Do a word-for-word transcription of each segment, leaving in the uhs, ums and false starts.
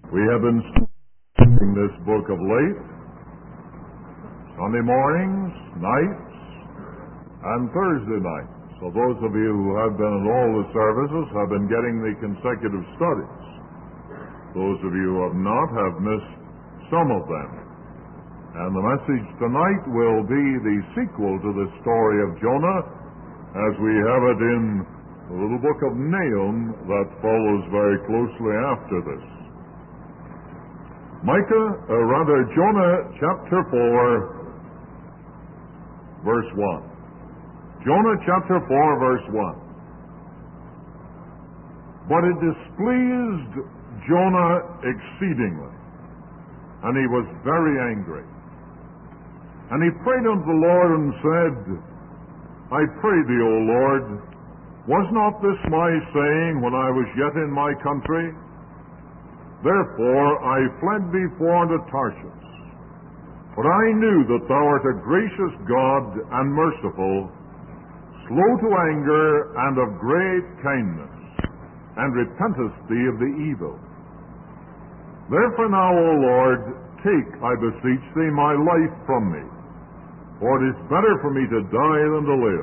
We have been studying this book of late, Sunday mornings, nights, and Thursday nights. So those of you who have been at all the services have been getting the consecutive studies. Those of you who have not have missed some of them. And the message tonight will be the sequel to the story of Jonah, as we have it in the little book of Nahum that follows very closely after this. Micah, or rather Jonah chapter four, verse one. Jonah chapter four, verse one. But it displeased Jonah exceedingly, and he was very angry. And he prayed unto the Lord and said, I pray thee, O Lord, was not this my saying when I was yet in my country? Therefore I fled before unto Tarshish. For I knew that thou art a gracious God and merciful, slow to anger and of great kindness, and repentest thee of the evil. Therefore now, O Lord, take, I beseech thee, my life from me, for it is better for me to die than to live.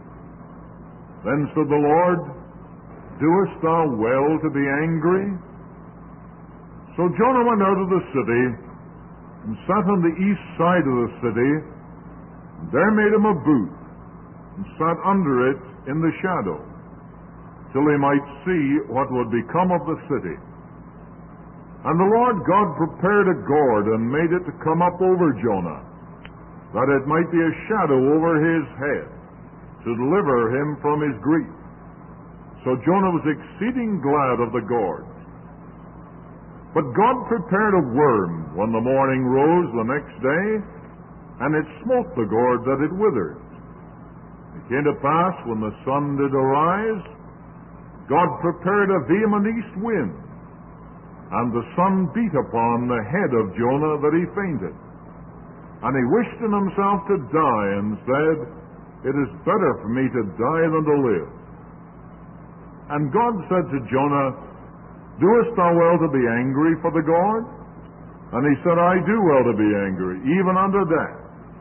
Then said the Lord, doest thou well to be angry? So Jonah went out of the city, and sat on the east side of the city, and there made him a booth, and sat under it in the shadow, till he might see what would become of the city. And the Lord God prepared a gourd, and made it to come up over Jonah, that it might be a shadow over his head, to deliver him from his grief. So Jonah was exceeding glad of the gourd. But God prepared a worm when the morning rose the next day, and it smote the gourd that it withered. It came to pass, when the sun did arise, God prepared a vehement east wind, and the sun beat upon the head of Jonah that he fainted. And he wished in himself to die, and said, It is better for me to die than to live. And God said to Jonah, Doest thou well to be angry for the gourd? And he said, I do well to be angry, even unto death.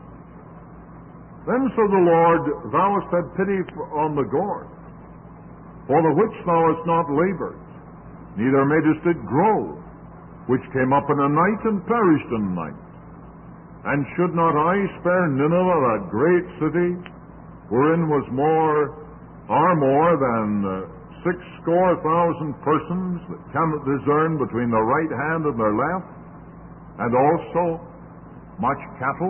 Then said the Lord, Thou hast had pity on the gourd, for the which thou hast not labored, neither madest it grow, which came up in a night and perished in a night. And should not I spare Nineveh, that great city, wherein was more, are more than uh, six score thousand persons that cannot discern between their right hand and their left, and also much cattle?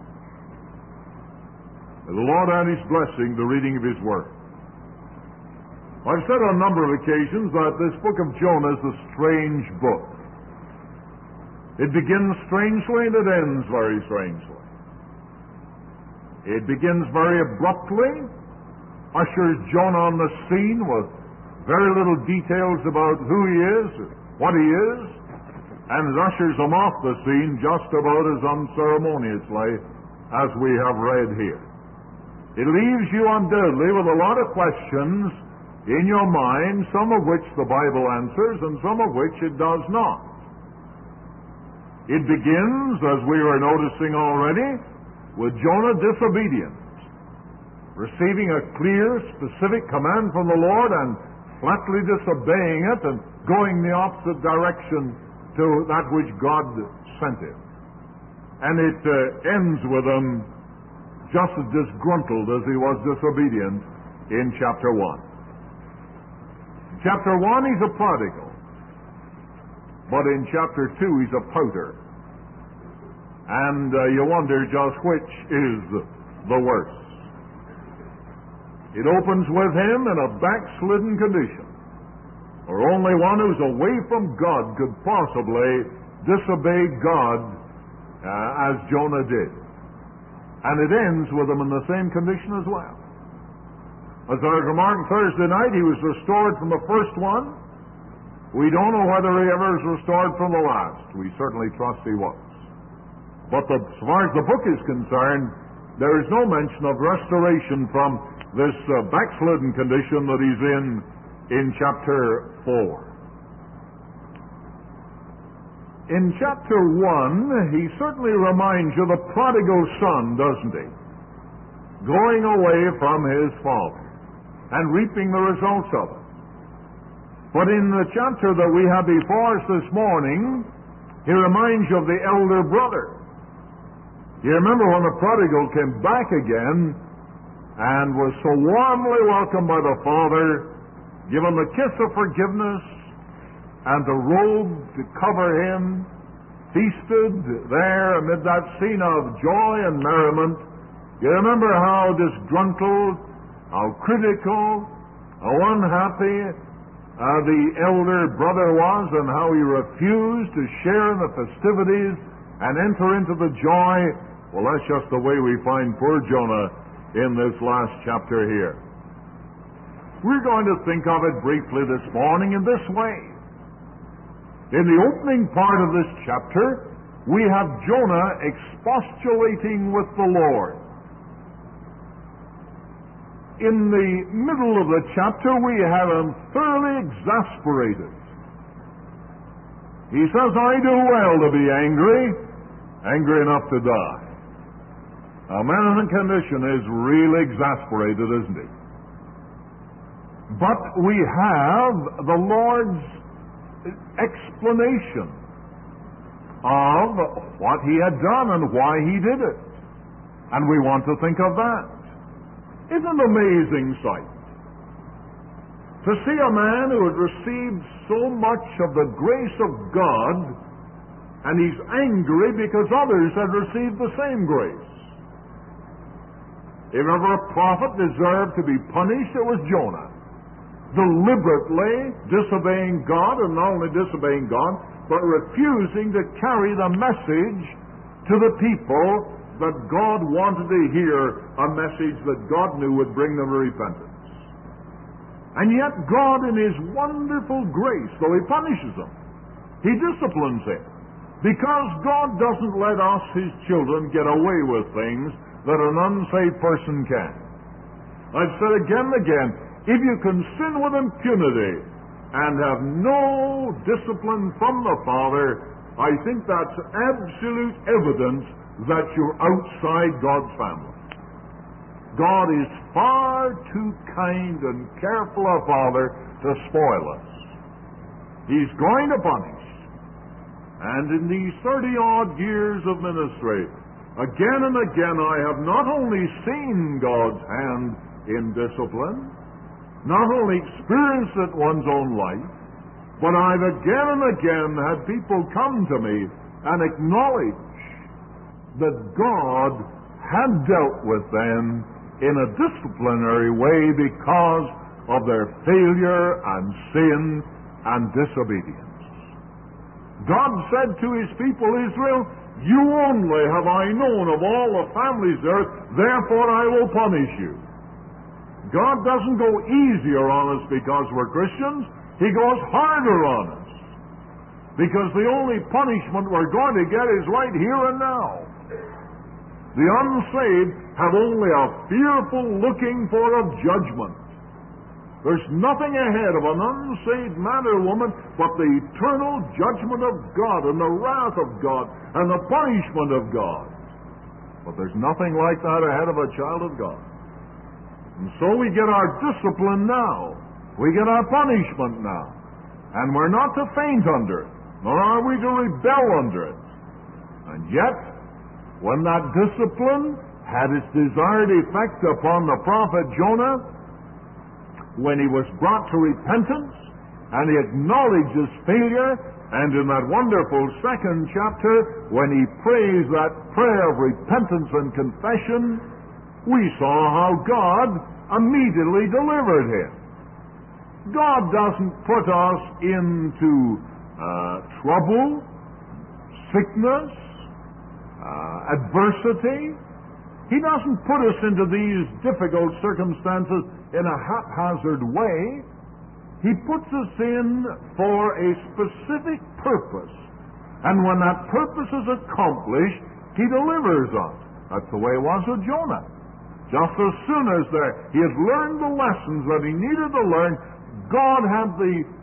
May the Lord add his blessing to the reading of his word. I've said on a number of occasions that this book of Jonah is a strange book. It begins strangely and it ends very strangely. It begins very abruptly, ushers Jonah on the scene with very little details about who he is, what he is, and it ushers him off the scene just about as unceremoniously as we have read here. It leaves you undoubtedly with a lot of questions in your mind, some of which the Bible answers and some of which it does not. It begins, as we were noticing already, with Jonah disobedient, receiving a clear, specific command from the Lord and flatly disobeying it and going the opposite direction to that which God sent him. And it uh, ends with him just as disgruntled as he was disobedient in chapter one. In chapter one, he's a prodigal. But in chapter two, he's a pouter. And uh, you wonder just which is the worst. It opens with him in a backslidden condition, or only one who's away from God could possibly disobey God uh, as Jonah did. And it ends with him in the same condition as well. As I remarked Thursday night, he was restored from the first one. We don't know whether he ever was restored from the last. We certainly trust he was. But the, as far as the book is concerned, there is no mention of restoration from this uh, backslidden condition that he's in in chapter four. In chapter one, he certainly reminds you of the prodigal son, doesn't he? Going away from his father and reaping the results of it. But in the chapter that we have before us this morning, he reminds you of the elder brother. You remember when the prodigal came back again and was so warmly welcomed by the father, given the kiss of forgiveness and the robe to cover him, feasted there amid that scene of joy and merriment. You remember how disgruntled, how critical, how unhappy uh, the elder brother was, and how he refused to share in the festivities and enter into the joy. Well, that's just the way we find poor Jonah in this last chapter here. We're going to think of it briefly this morning in this way. In the opening part of this chapter, we have Jonah expostulating with the Lord. In the middle of the chapter, we have him thoroughly exasperated. He says, I do well to be angry, angry enough to die. A man in condition is really exasperated, isn't he? But we have the Lord's explanation of what he had done and why he did it. And we want to think of that. It's an amazing sight to see a man who had received so much of the grace of God, and he's angry because others had received the same grace. If ever a prophet deserved to be punished, it was Jonah. Deliberately disobeying God, and not only disobeying God, but refusing to carry the message to the people that God wanted to hear, a message that God knew would bring them to repentance. And yet God, in His wonderful grace, though He punishes them, He disciplines him, because God doesn't let us, His children, get away with things that an unsaved person can. I've said again and again, if you can sin with impunity and have no discipline from the Father, I think that's absolute evidence that you're outside God's family. God is far too kind and careful a Father to spoil us. He's going to punish. And in these thirty-odd years of ministry, again and again I have not only seen God's hand in discipline, not only experienced it one's own life, but I've again and again had people come to me and acknowledge that God had dealt with them in a disciplinary way because of their failure and sin and disobedience. God said to His people Israel, you only have I known of all the families there, therefore I will punish you. God doesn't go easier on us because we're Christians. He goes harder on us. Because the only punishment we're going to get is right here and now. The unsaved have only a fearful looking for of judgment. There's nothing ahead of an unsaved man or woman but the eternal judgment of God and the wrath of God and the punishment of God. But there's nothing like that ahead of a child of God. And so we get our discipline now. We get our punishment now. And we're not to faint under it, nor are we to rebel under it. And yet, when that discipline had its desired effect upon the prophet Jonah, when he was brought to repentance, and he acknowledged his failure, and in that wonderful second chapter, when he prays that prayer of repentance and confession, we saw how God immediately delivered him. God doesn't put us into uh, trouble, sickness, uh, adversity. He doesn't put us into these difficult circumstances in a haphazard way. He puts us in for a specific purpose. And when that purpose is accomplished, He delivers us. That's the way it was with Jonah. Just as soon as there, he had learned the lessons that he needed to learn, God had the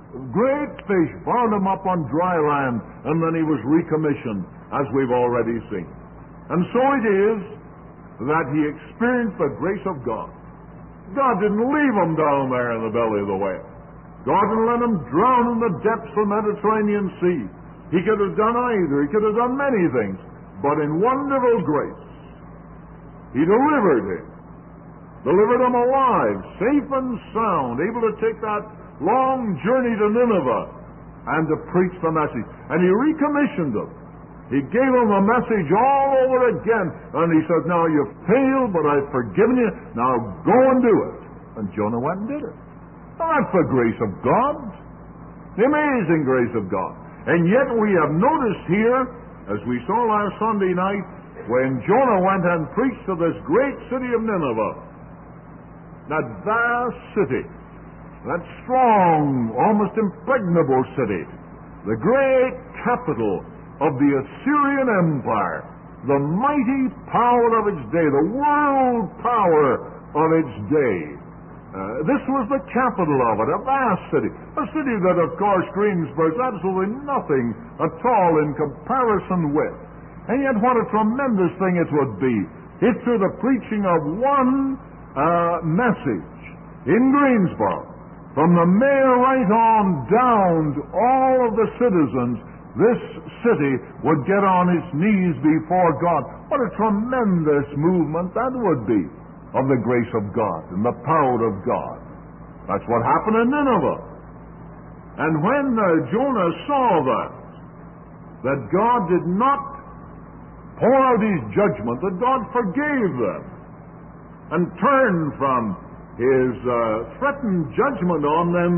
Great fish bound him up on dry land, and then he was recommissioned, as we've already seen. And so it is that he experienced the grace of God. God didn't leave him down there in the belly of the whale. God didn't let him drown in the depths of the Mediterranean Sea. He could have done either. He could have done many things. But in wonderful grace, he delivered him. Delivered him alive, safe and sound, able to take that long journey to Nineveh and to preach the message. And he recommissioned him. He gave him the message all over again. And he said, now you've failed, but I've forgiven you. Now go and do it. And Jonah went and did it. Now that's the grace of God. The amazing grace of God. And yet we have noticed here, as we saw last Sunday night, when Jonah went and preached to this great city of Nineveh, that vast city, that strong, almost impregnable city, the great capital of the Assyrian Empire, the mighty power of its day, the world power of its day. Uh, this was the capital of it, a vast city, a city that, of course, Greensboro is absolutely nothing at all in comparison with. And yet what a tremendous thing it would be if through the preaching of one uh, message in Greensboro, from the mayor right on down to all of the citizens, this city would get on its knees before God. What a tremendous movement that would be of the grace of God and the power of God. That's what happened in Nineveh. And when uh, Jonah saw that, that God did not pour out his judgment, that God forgave them and turned from his uh, threatened judgment on them,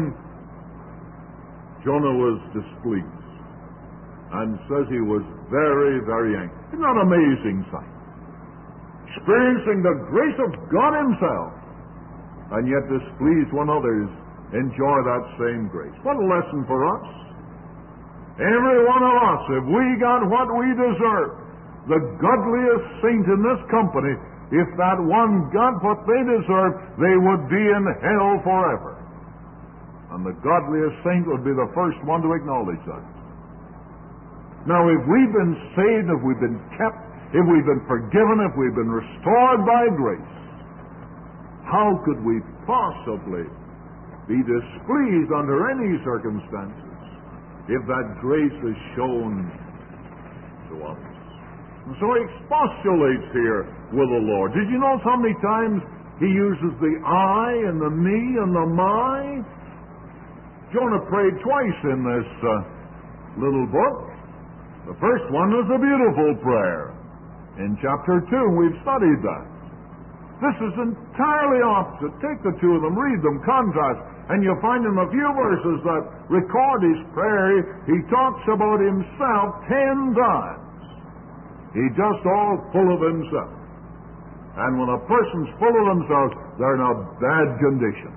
Jonah was displeased and says he was very, very angry. Isn't that an amazing sight? Experiencing the grace of God himself, and yet displeased when others enjoy that same grace. What a lesson for us. Every one of us, if we got what we deserve, the godliest saint in this company, if that one got what they deserved, they would be in hell forever. And the godliest saint would be the first one to acknowledge that. Now, if we've been saved, if we've been kept, if we've been forgiven, if we've been restored by grace, how could we possibly be displeased under any circumstances if that grace is shown to us? And so he expostulates here with the Lord. Did you notice how many times he uses the I and the me and the my? Jonah prayed twice in this uh, little book. The first one was a beautiful prayer in chapter two. We've studied that. This is entirely opposite. Take the two of them, read them, contrast, and you'll find in a few verses that record his prayer, he talks about himself ten times. He's just all full of himself. And when a person's full of themselves, they're in a bad condition.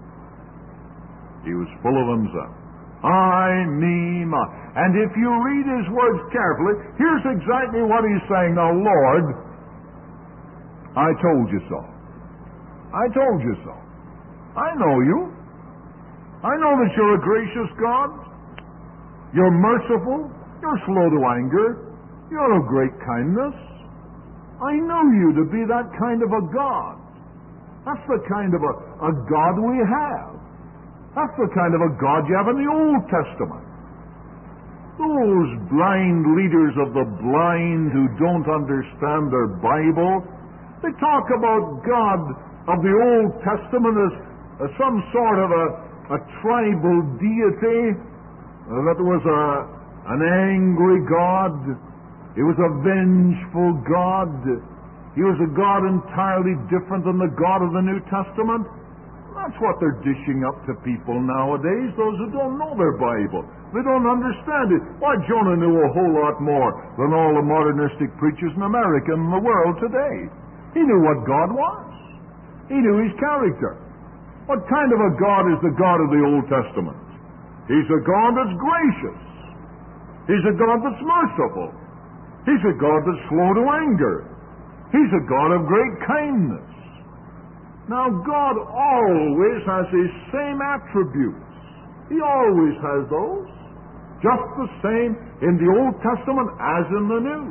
He was full of himself. I, me, my. And if you read his words carefully, here's exactly what he's saying. Now, Lord, I told you so. I told you so. I know you. I know that you're a gracious God. You're merciful. You're slow to anger. You're of great kindness. I know you to be that kind of a God. That's the kind of a, a God we have. That's the kind of a God you have in the Old Testament. Those blind leaders of the blind who don't understand their Bible, they talk about God of the Old Testament as, as some sort of a, a tribal deity, uh, that was a, an angry God. He was a vengeful God. He was a God entirely different than the God of the New Testament. That's what they're dishing up to people nowadays, those who don't know their Bible. They don't understand it. Why, Jonah knew a whole lot more than all the modernistic preachers in America and the world today. He knew what God was. He knew his character. What kind of a God is the God of the Old Testament? He's a God that's gracious. He's a God that's merciful. He's a God that's slow to anger. He's a God of great kindness. Now, God always has his same attributes He always has those. Just the same in the Old Testament as in the New.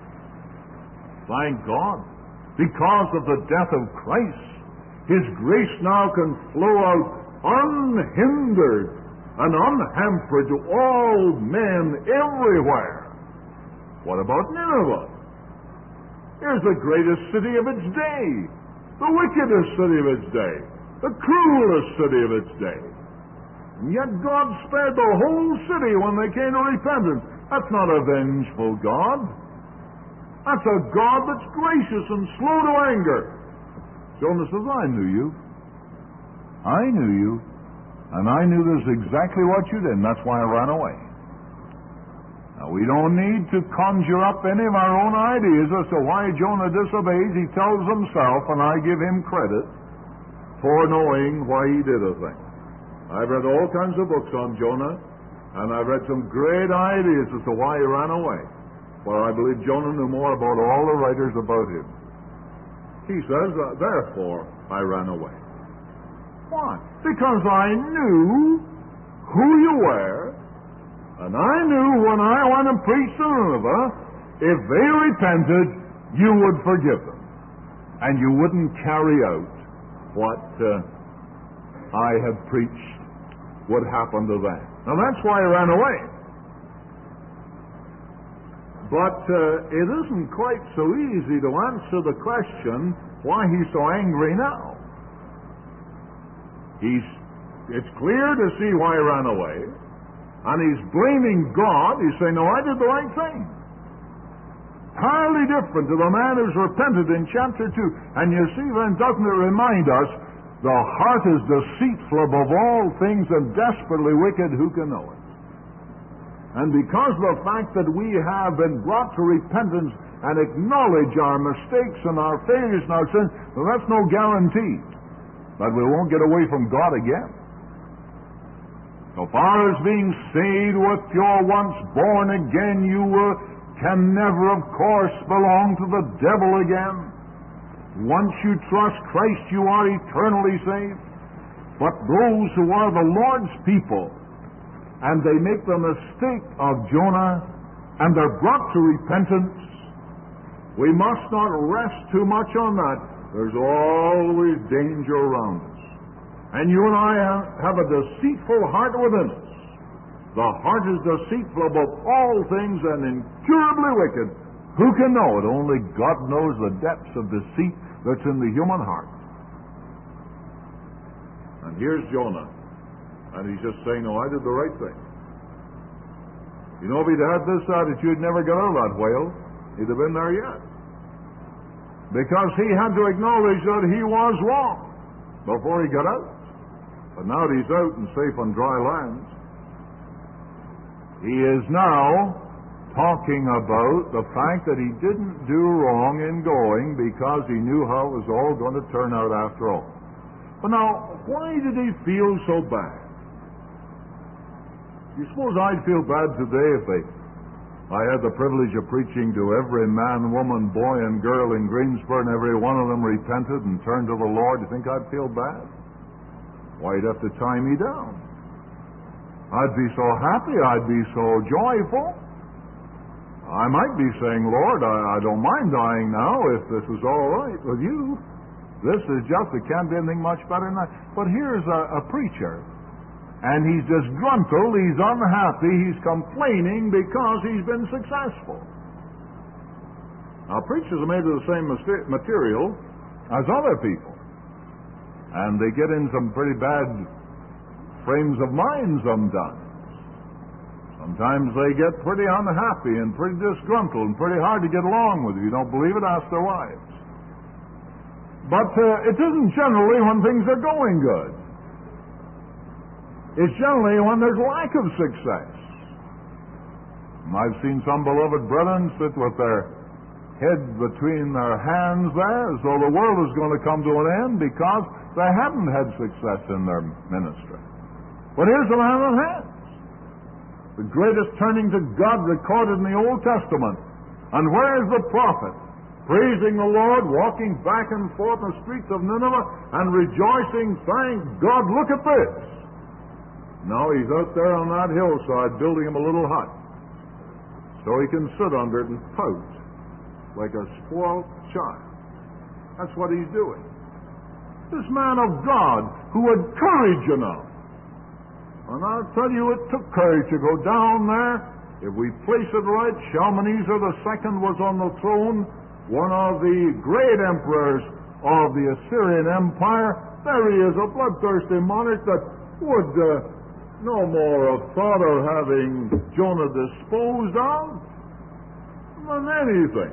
Thank God. Because of the death of Christ, His grace now can flow out unhindered and unhampered to all men everywhere. What about Nineveh? Here's the greatest city of its day, the wickedest city of its day, the cruelest city of its day. And yet God spared the whole city when they came to repentance. That's not a vengeful God. That's a God that's gracious and slow to anger. Jonah says, I knew you. I knew you. And I knew this exactly what you did, and that's why I ran away. Now, we don't need to conjure up any of our own ideas as to why Jonah disobeys. He tells himself, and I give him credit for knowing why he did a thing. I've read all kinds of books on Jonah, and I've read some great ideas as to why he ran away. But I believe Jonah knew more about all the writers about him. He says, therefore, I ran away. Why? Because I knew who you were, and I knew when I went and preached to Nineveh, if they repented, you would forgive them, and you wouldn't carry out what uh, I had preached would happen to them. Now that's why I ran away. But uh, it isn't quite so easy to answer the question why he's so angry now. He's, it's clear to see why he ran away, and he's blaming God. He's saying, no, I did the right thing. Entirely different to the man who's repented in chapter two. And you see, then, doesn't it remind us, the heart is deceitful above all things and desperately wicked, who can know it? And because of the fact that we have been brought to repentance and acknowledge our mistakes and our failures and our sins, well, that's no guarantee that we won't get away from God again. So far as being saved with your once born again, you uh, can never, of course, belong to the devil again. Once you trust Christ, you are eternally saved. But those who are the Lord's people, and they make the mistake of Jonah, and they're brought to repentance, we must not rest too much on that. There's always danger around us. And you and I have a deceitful heart within us. The heart is deceitful above all things and incurably wicked. Who can know it? Only God knows the depths of deceit that's in the human heart. And here's Jonah. And he's just saying, no, I did the right thing. You know, if he'd had this attitude, he'd never got out of that whale. He'd have been there yet. Because he had to acknowledge that he was wrong before he got out. But now that he's out and safe on dry land, he is now talking about the fact that he didn't do wrong in going because he knew how it was all going to turn out after all. But now, why did he feel so bad? You suppose I'd feel bad today if they, I had the privilege of preaching to every man, woman, boy, and girl in Greensboro, and every one of them repented and turned to the Lord? You think I'd feel bad? Why, he'd have to tie me down. I'd be so happy, I'd be so joyful. I might be saying, Lord, I, I don't mind dying now if this is all right with you. This is just, it can't be anything much better than that. But here's a, a preacher, and he's disgruntled, he's unhappy, he's complaining because he's been successful. Now, preachers are made of the same material as other people. And they get in some pretty bad frames of mind sometimes. Sometimes they get pretty unhappy and pretty disgruntled and pretty hard to get along with. If you don't believe it, ask their wives. But uh, it isn't generally when things are going good. It's generally when there's lack of success. And I've seen some beloved brethren sit with their head between their hands there as though the world is going to come to an end because they haven't had success in their ministry. But here's a man that has. The greatest turning to God recorded in the Old Testament. And where is the prophet? Praising the Lord, walking back and forth in the streets of Nineveh and rejoicing, thank God, look at this. Now he's out there on that hillside building him a little hut so he can sit under it and pout like a spoiled child. That's what he's doing. This man of God who had courage enough. And I'll tell you, it took courage to go down there. If we place it right, Shalmaneser the Second was on the throne, one of the great emperors of the Assyrian Empire. There he is, a bloodthirsty monarch that would uh, no more have thought of having Jonah disposed of than anything.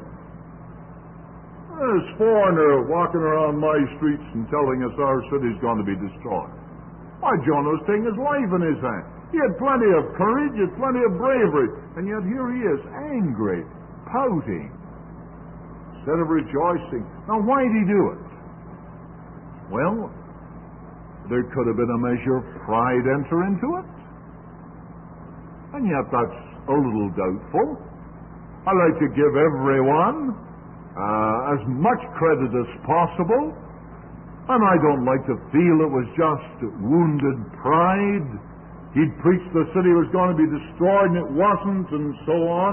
This foreigner walking around my streets and telling us our city's going to be destroyed. Why, Jonah was taking his life in his hand. He had plenty of courage, he had plenty of bravery, and yet here he is, angry, pouting, instead of rejoicing. Now, why did he do it? Well, there could have been a measure of pride enter into it. And yet that's a little doubtful. I like to give everyone uh, as much credit as possible, and I don't like to feel it was just wounded pride. He'd preached the city was going to be destroyed and it wasn't, and so on.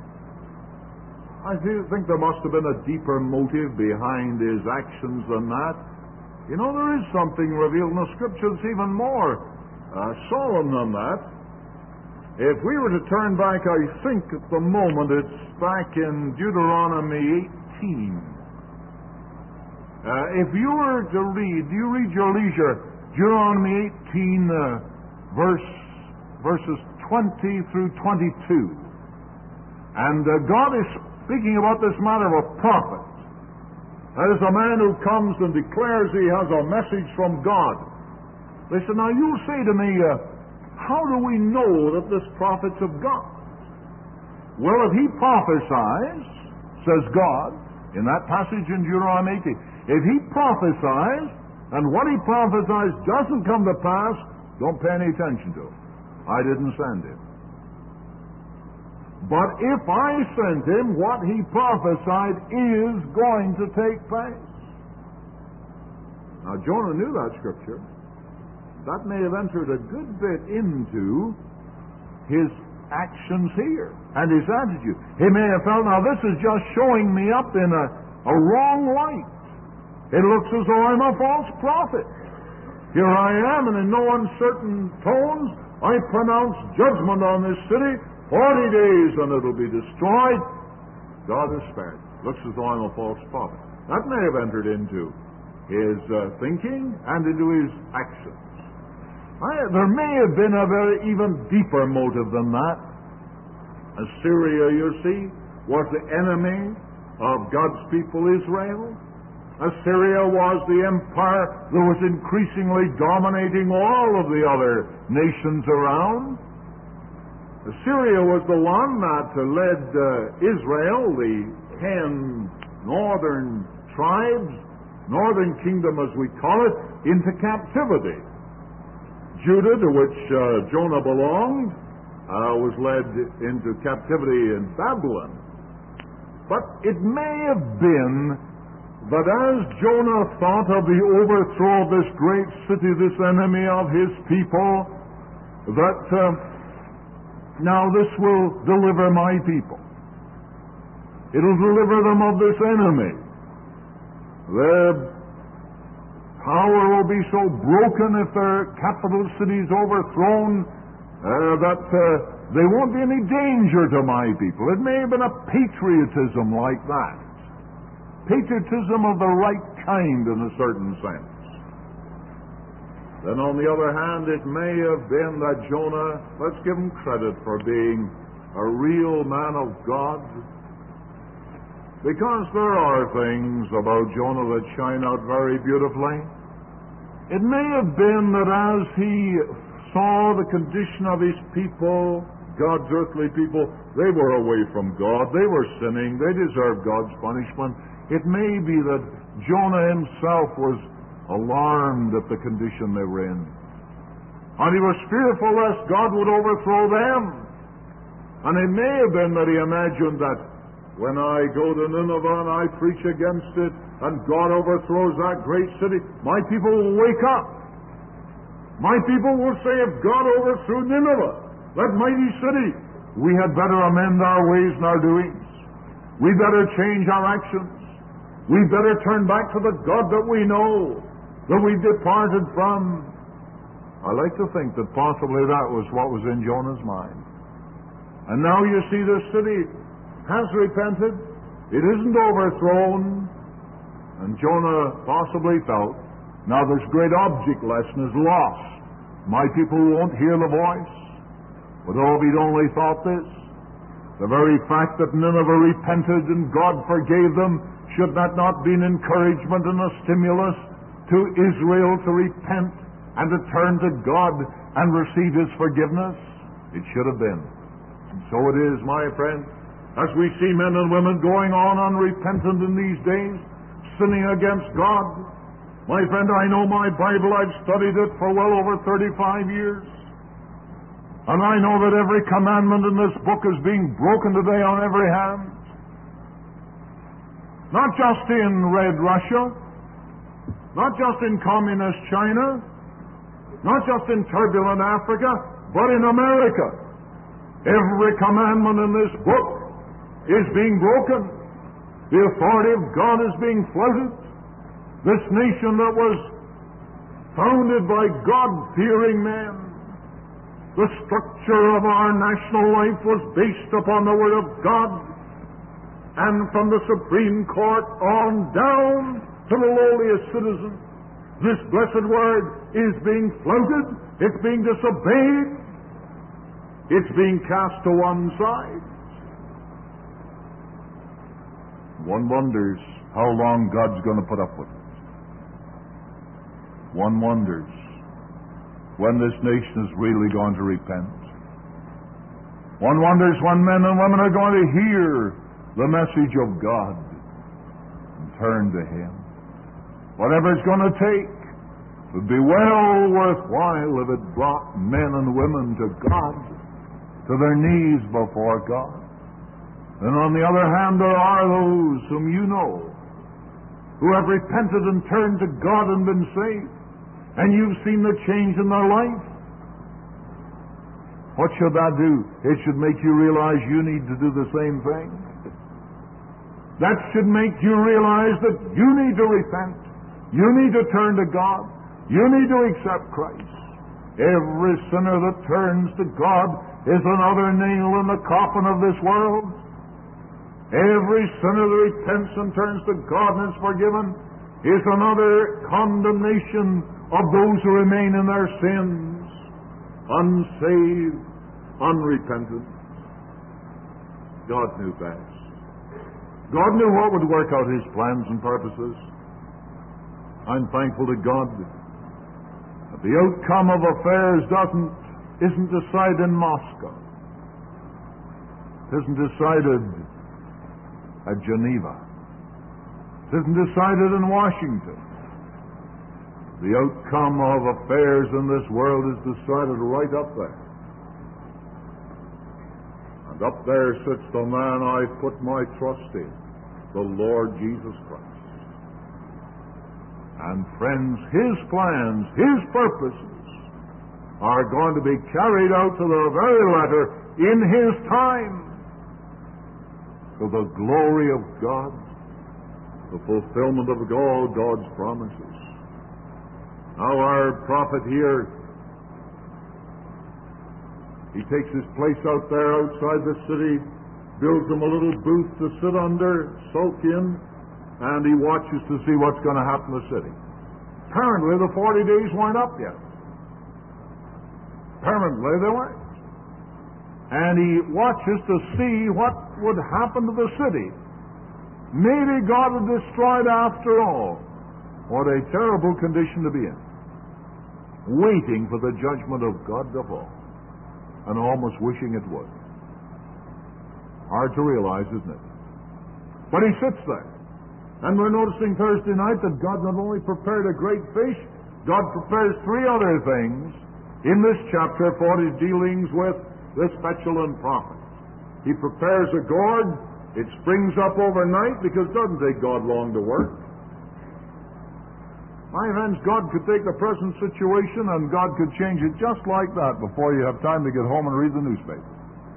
I think there must have been a deeper motive behind his actions than that. You know, there is something revealed in the Scriptures even more uh, solemn than that. If we were to turn back, I think at the moment it's back in Deuteronomy eighteen. Uh, if you were to read, do you read your leisure, Deuteronomy eighteen, uh, verse, verses twenty through twenty-two. And uh, God is speaking about this matter of a prophet. That is a man who comes and declares he has a message from God. They said, now you say to me, uh, how do we know that this prophet's of God? Well, if he prophesies, says God, in that passage in Deuteronomy eighteen, if he prophesies, and what he prophesies doesn't come to pass, don't pay any attention to him. I didn't send him. But if I sent him, what he prophesied is going to take place. Now, Jonah knew that scripture. That may have entered a good bit into his actions here and his attitude. He may have felt, now this is just showing me up in a, a wrong light. It looks as though I'm a false prophet. Here I am, and in no uncertain tones, I pronounce judgment on this city. Forty days and it'll be destroyed. God is spared. Looks as though I'm a false prophet. That may have entered into his uh, thinking and into his actions. I, there may have been a very even deeper motive than that. Assyria, you see, was the enemy of God's people Israel. Assyria was the empire that was increasingly dominating all of the other nations around. Assyria was the one that led uh, Israel, the ten northern tribes, northern kingdom as we call it, into captivity. Judah, to which uh, Jonah belonged, uh, was led into captivity in Babylon. But it may have been that as Jonah thought of the overthrow of this great city, this enemy of his people, that uh, now this will deliver my people. It'll deliver them of this enemy. Their power will be so broken if their capital city is overthrown uh, that uh, there won't be any danger to my people. It may have been a patriotism like that. Patriotism of the right kind in a certain sense. Then on the other hand, it may have been that Jonah, let's give him credit for being a real man of God, because there are things about Jonah that shine out very beautifully. It may have been that as he saw the condition of his people, God's earthly people, they were away from God, they were sinning, they deserved God's punishment. It may be that Jonah himself was alarmed at the condition they were in. And he was fearful lest God would overthrow them. And it may have been that he imagined that when I go to Nineveh and I preach against it, and God overthrows that great city, my people will wake up. My people will say, if God overthrew Nineveh, that mighty city, we had better amend our ways and our doings. We better change our actions. We better turn back to the God that we know, that we departed from. I like to think that possibly that was what was in Jonah's mind. And now you see this city has repented. It isn't overthrown. And Jonah possibly felt, now this great object lesson is lost. My people won't hear the voice. But oh, if he'd only thought this, the very fact that Nineveh repented and God forgave them, should that not be an encouragement and a stimulus to Israel to repent and to turn to God and receive His forgiveness? It should have been. And so it is, my friend, as we see men and women going on unrepentant in these days, sinning against God. My friend, I know my Bible, I've studied it for well over thirty-five years. And I know that every commandment in this book is being broken today on every hand. Not just in Red Russia, not just in communist China, not just in turbulent Africa, but in America. Every commandment in this book is being broken. The authority of God is being flouted. This nation that was founded by God-fearing men, the structure of our national life was based upon the Word of God, and from the Supreme Court on down to the lowliest citizen, this blessed Word is being flouted, it's being disobeyed, it's being cast to one side. One wonders how long God's going to put up with it. One wonders when this nation is really going to repent. One wonders when men and women are going to hear the message of God and turn to Him. Whatever it's going to take, it would be well worthwhile if it brought men and women to God, to their knees before God. And on the other hand, there are those whom you know who have repented and turned to God and been saved. And you've seen the change in their life. What should that do? It should make you realize you need to do the same thing. That should make you realize that you need to repent. You need to turn to God. You need to accept Christ. Every sinner that turns to God is another nail in the coffin of this world. Every sinner that repents and turns to God and is forgiven is another condemnation of those who remain in their sins, unsaved, unrepentant. God knew best. God knew what would work out His plans and purposes. I'm thankful to God that the outcome of affairs doesn't, isn't decided in Moscow. It isn't decided at Geneva. It isn't decided in Washington. The outcome of affairs in this world is decided right up there. And up there sits the man I've put my trust in, the Lord Jesus Christ. And friends, His plans, His purposes are going to be carried out to the very letter in His time, to the glory of God, the fulfillment of all God's promises. Now our prophet here, he takes his place out there outside the city, builds him a little booth to sit under, sulk in, and he watches to see what's going to happen to the city. Apparently the forty days weren't up yet. Apparently they weren't. And he watches to see what would happen to the city. Maybe God had destroyed after all. What a terrible condition to be in. Waiting for the judgment of God to fall. And almost wishing it would. Hard to realize, isn't it? But he sits there. And we're noticing Thursday night that God not only prepared a great feast, God prepares three other things in this chapter for His dealings with this petulant prophet. He prepares a gourd. It springs up overnight because it doesn't take God long to work. My friends, God could take the present situation and God could change it just like that before you have time to get home and read the newspaper.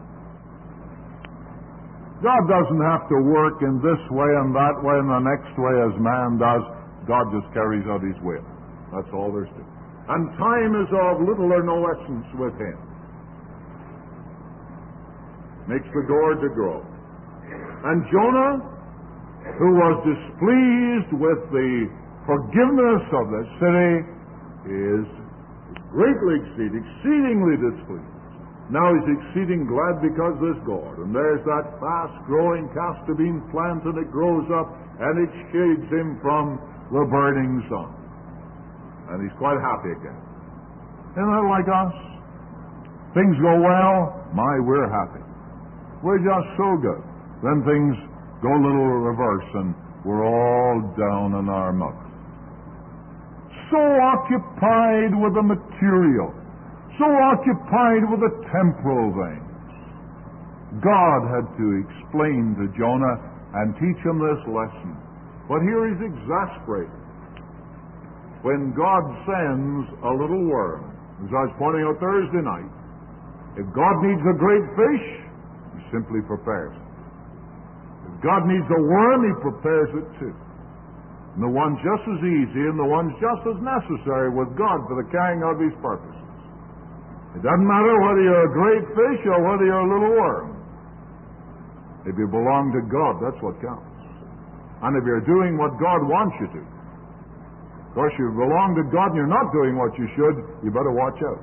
God doesn't have to work in this way and that way and the next way as man does. God just carries out his will. That's all there's to it. And time is of little or no essence with him. Makes the gourd to grow. And Jonah, who was displeased with the forgiveness of the city, is greatly exceeding, exceedingly displeased. Now he's exceeding glad because of this gourd. And there's that fast-growing castor bean plant, and it grows up, and it shades him from the burning sun. And he's quite happy again. Isn't that like us? Things go well, my, we're happy. We're just so good. Then things go a little reverse, and we're all down in our muck. So occupied with the material, so occupied with the temporal things. God had to explain to Jonah and teach him this lesson. But here he's exasperated. When God sends a little worm, as I was pointing out Thursday night, if God needs a great fish, he simply prepares it. If God needs a worm, he prepares it too. And the one's just as easy and the one's just as necessary with God for the carrying out of his purposes. It doesn't matter whether you're a great fish or whether you're a little worm. If you belong to God, that's what counts. And if you're doing what God wants you to. Of course, you belong to God and you're not doing what you should, you better watch out.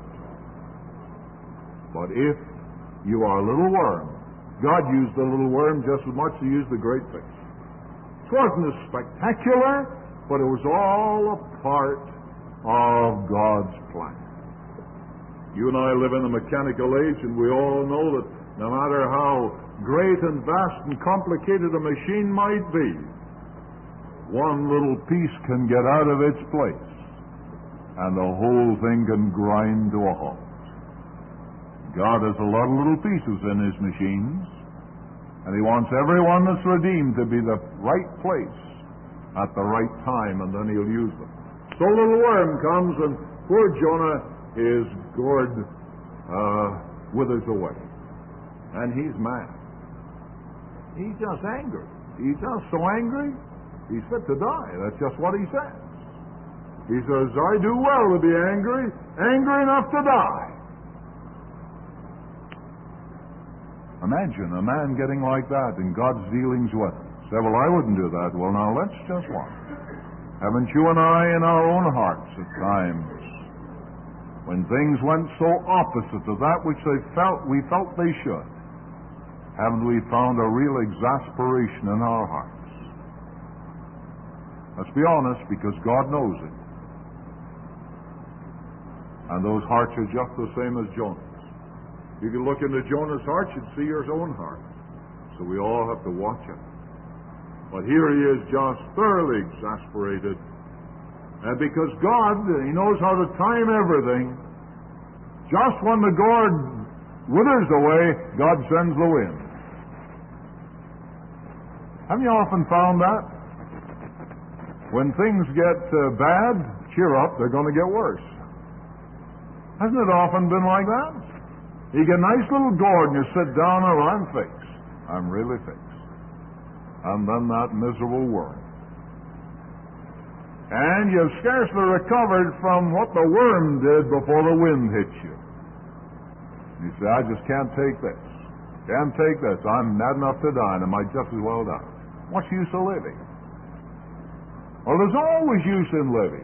But if you are a little worm, God used the little worm just as much as he used the great fish. It wasn't as spectacular, but it was all a part of God's plan. You and I live in a mechanical age, and we all know that no matter how great and vast and complicated a machine might be, one little piece can get out of its place, and the whole thing can grind to a halt. God has a lot of little pieces in his machines, and he wants everyone that's redeemed to be the right place at the right time, and then he'll use them. So a little worm comes, and poor Jonah, his gourd uh, withers away. And he's mad. He's just angry. He's just so angry, he's fit to die. That's just what he says. He says, I do well to be angry, angry enough to die. Imagine a man getting like that in God's dealings with him. Say, well, I wouldn't do that. Well, now, let's just watch. Haven't you and I in our own hearts at times, when things went so opposite to that which they felt we felt they should, haven't we found a real exasperation in our hearts? Let's be honest, because God knows it. And those hearts are just the same as Jonah's. You can look into Jonah's heart, you'd see your own heart. So we all have to watch it. But here he is just thoroughly exasperated. And because God, he knows how to time everything, just when the gourd withers away, God sends the wind. Haven't you often found that? When things get uh, bad, cheer up, they're going to get worse. Hasn't it often been like that? You get a nice little gourd and you sit down, oh, I'm fixed. I'm really fixed. And then that miserable worm. And you've scarcely recovered from what the worm did before the wind hits you. You say, I just can't take this. Can't take this. I'm mad enough to die, and I might just as well die. What's the use of living? Well, there's always use in living.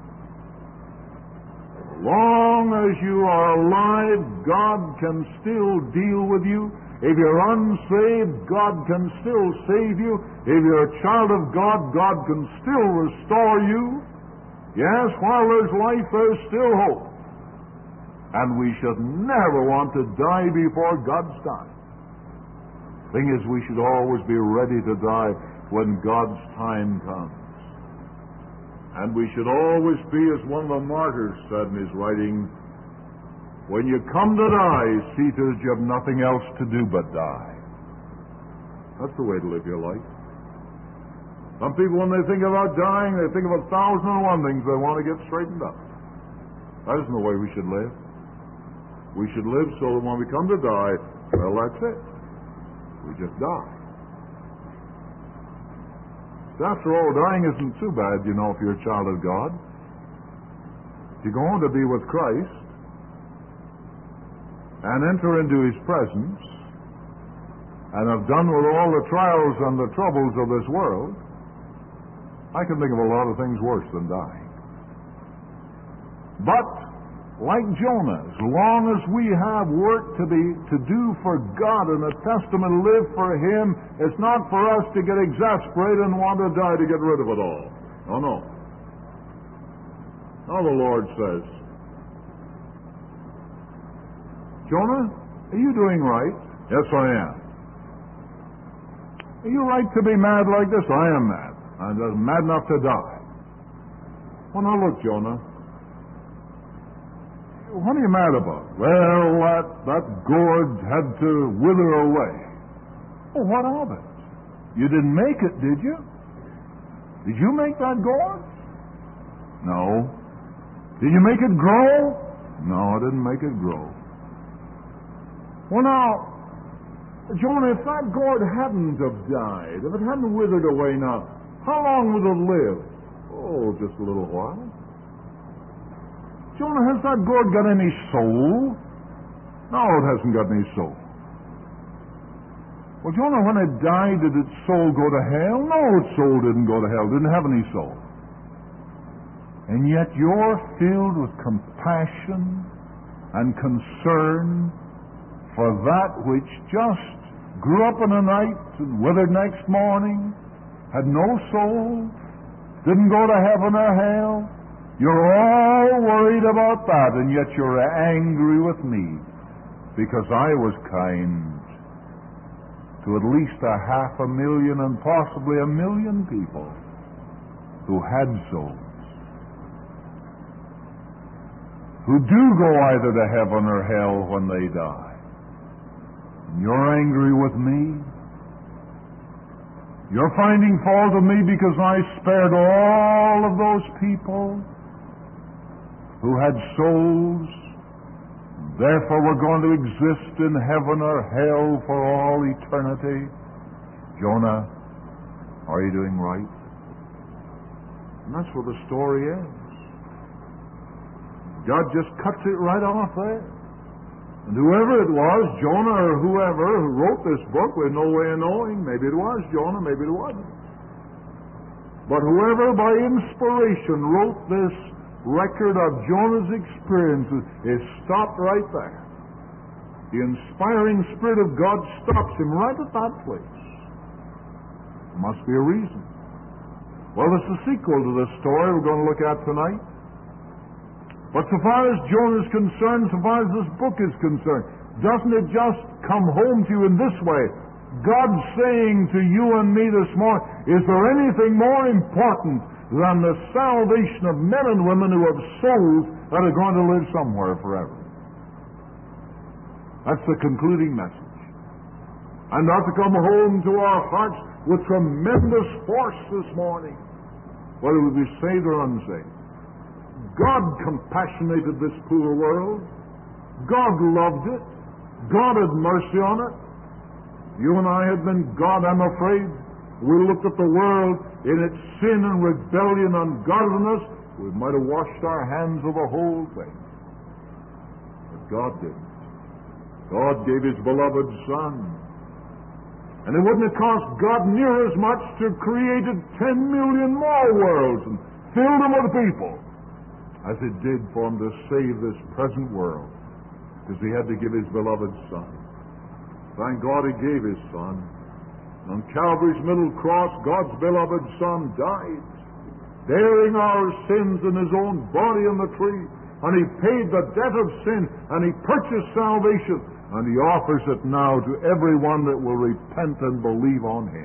As long as you are alive, God can still deal with you. If you're unsaved, God can still save you. If you're a child of God, God can still restore you. Yes, while there's life, there's still hope. And we should never want to die before God's time. Thing is, we should always be ready to die when God's time comes. And we should always be, as one of the martyrs said in his writing, when you come to die, see to it you have nothing else to do but die. That's the way to live your life. Some people, when they think about dying, they think of a thousand and one things they want to get straightened up. That isn't the way we should live. We should live so that when we come to die, well, that's it. We just die. After all, dying isn't too bad, you know, if you're a child of God. If you go on to be with Christ and enter into His presence and have done with all the trials and the troubles of this world, I can think of a lot of things worse than dying. But, like Jonah, as long as we have work to be to do for God and a testament to live for Him, it's not for us to get exasperated and want to die to get rid of it all. No, no. Now the Lord says, Jonah, are you doing right? Yes, I am. Are you right to be mad like this? I am mad. I'm just mad enough to die. Well, now look, Jonah. What are you mad about? Well, that, that gourd had to wither away. Well, what of it? You didn't make it, did you? Did you make that gourd? No. Did you make it grow? No, I didn't make it grow. Well, now, Jonah, if that gourd hadn't have died, if it hadn't withered away now, how long would it live? Oh, just a little while. Jonah, has that gourd got any soul? No, it hasn't got any soul. Well, Jonah, when it died, did its soul go to hell? No, its soul didn't go to hell. It didn't have any soul. And yet you're filled with compassion and concern for that which just grew up in the night and withered next morning, had no soul, didn't go to heaven or hell. You're all worried about that, and yet you're angry with me because I was kind to at least a half a million and possibly a million people who had souls, who do go either to heaven or hell when they die. And you're angry with me. You're finding fault with me because I spared all of those people who had souls. Therefore we're going to exist in heaven or hell for all eternity. Jonah, are you doing right? And that's where the story ends. God just cuts it right off there. And whoever it was, Jonah or whoever who wrote this book, we have no way of knowing. Maybe it was Jonah, maybe it wasn't. But whoever by inspiration wrote this record of Jonah's experiences is stopped right there. The inspiring Spirit of God stops him right at that place. There must be a reason. Well, there's a sequel to this story we're going to look at tonight. But so far as Jonah is concerned, so far as this book is concerned, doesn't it just come home to you in this way? God saying to you and me this morning, is there anything more important than the salvation of men and women who have souls that are going to live somewhere forever? That's the concluding message. And not to come home to our hearts with tremendous force this morning, whether we be saved or unsaved. God compassionated this poor world. God loved it. God had mercy on it. You and I had been God, I'm afraid. We looked at the world in its sin and rebellion and ungodliness. We might have washed our hands of the whole thing. But God didn't. God gave His beloved Son. And it wouldn't have cost God near as much to have created ten million more worlds and filled them with people as it did for Him to save this present world, because He had to give His beloved Son. Thank God He gave His Son. On Calvary's middle cross, God's beloved Son died, bearing our sins in His own body on the tree, and He paid the debt of sin, and He purchased salvation, and He offers it now to everyone that will repent and believe on Him.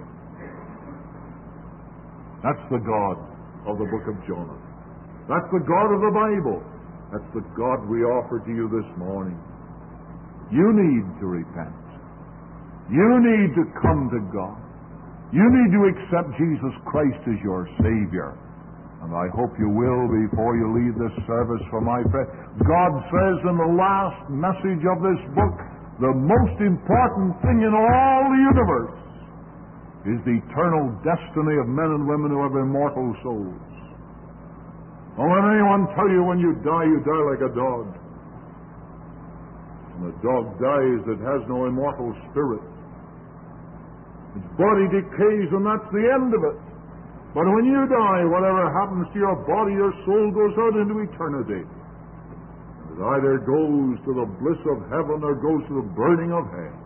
That's the God of the book of Jonah. That's the God of the Bible. That's the God we offer to you this morning. You need to repent. You need to come to God. You need to accept Jesus Christ as your Savior. And I hope you will before you leave this service, for my friend. God says in the last message of this book, the most important thing in all the universe is the eternal destiny of men and women who have immortal souls. Don't let anyone tell you when you die, you die like a dog. When a dog dies, it has no immortal spirit. Its body decays, and that's the end of it. But when you die, whatever happens to your body, your soul goes out into eternity. It either goes to the bliss of heaven or goes to the burning of hell.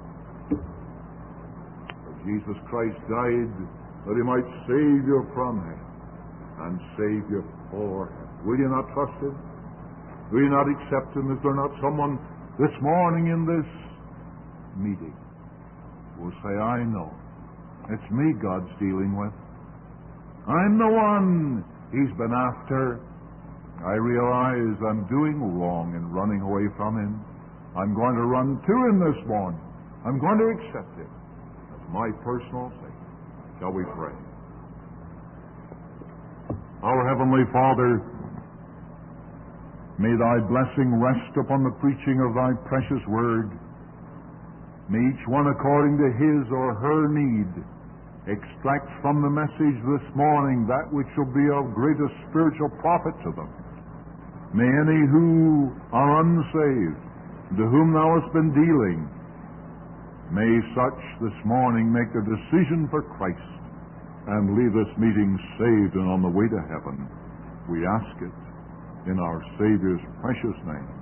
For Jesus Christ died that he might save you from hell and save you for hell. Will you not trust him? Will you not accept him? Is there not someone this morning in this meeting who will say, I know, it's me God's dealing with. I'm the one he's been after. I realize I'm doing wrong in running away from him. I'm going to run to him this morning. I'm going to accept him as my personal Savior. Shall we pray? Our Heavenly Father, may thy blessing rest upon the preaching of thy precious word. May each one according to his or her need extract from the message this morning that which shall be of greatest spiritual profit to them. May any who are unsaved, to whom thou hast been dealing, may such this morning make the decision for Christ and leave this meeting saved and on the way to heaven. We ask it in our Savior's precious name.